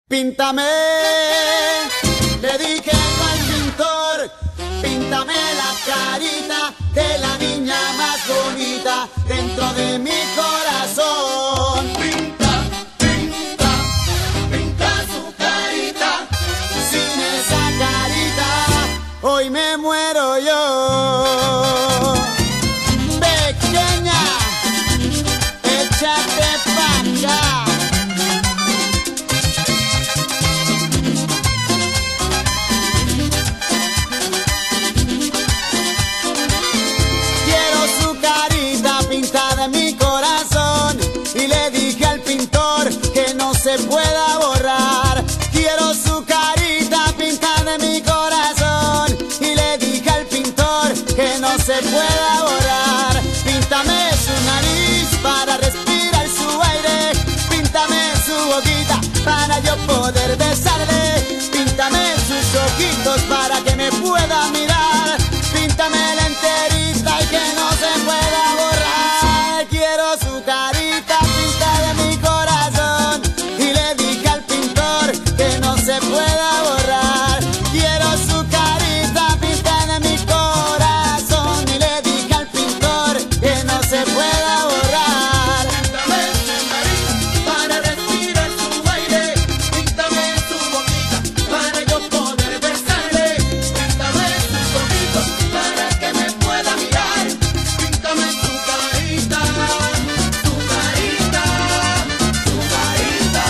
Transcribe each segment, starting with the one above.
Píntame, le dije al pintor, píntame la carita de la niña más bonita dentro de mi corazón. Pinta, pinta, pinta su carita, sin esa carita hoy me muero yo. Pequeña, échate pa' acá. Se pueda borrar. Quiero su carita pintada en mi corazón. Y le dije al pintor que no se pueda borrar. Píntame su nariz para respirar su aire. Píntame su boquita para yo poder besarle. Píntame sus ojitos para que me pueda mirar. Píntame la enterita y que no se pueda borrar. Quiero su carita pintada en mi corazón. Se pueda borrar. Quiero su carita pintada en mi corazón. Y le dije al pintor que no se pueda borrar. Píntame su nariz para respirar su aire. Píntame su boquita para yo poder besarle. Píntame sus ojitos para que me pueda mirar. Píntame su carita, su carita, su carita.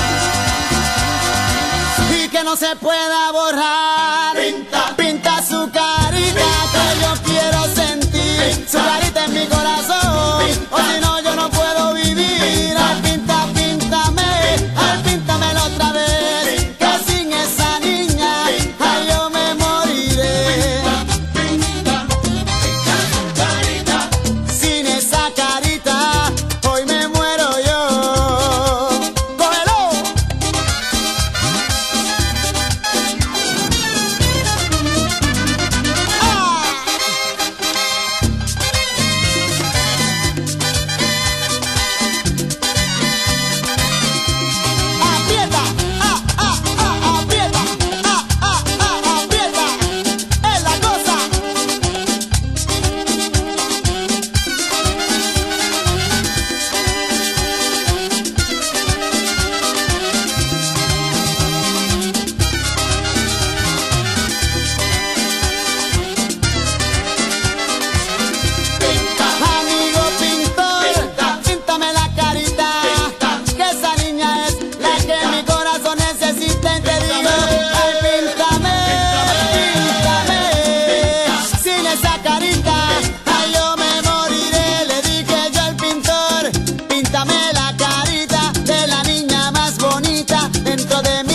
Que no se pueda borrar. Pinta, pinta su carita, que yo quiero sentir. Pinta, su carita en mi corazón. Pinta, o si no yo no puedo vivir. Ay, pinta, píntame, ay, píntamelo otra vez. Pinta, que sin esa niña, pinta, ay, yo me moriré. Pinta, pinta, pinta su carita. Sin esa carita, hoy me muero yo. ¡Cógelo! Píntame la carita de la niña más bonita dentro de mí.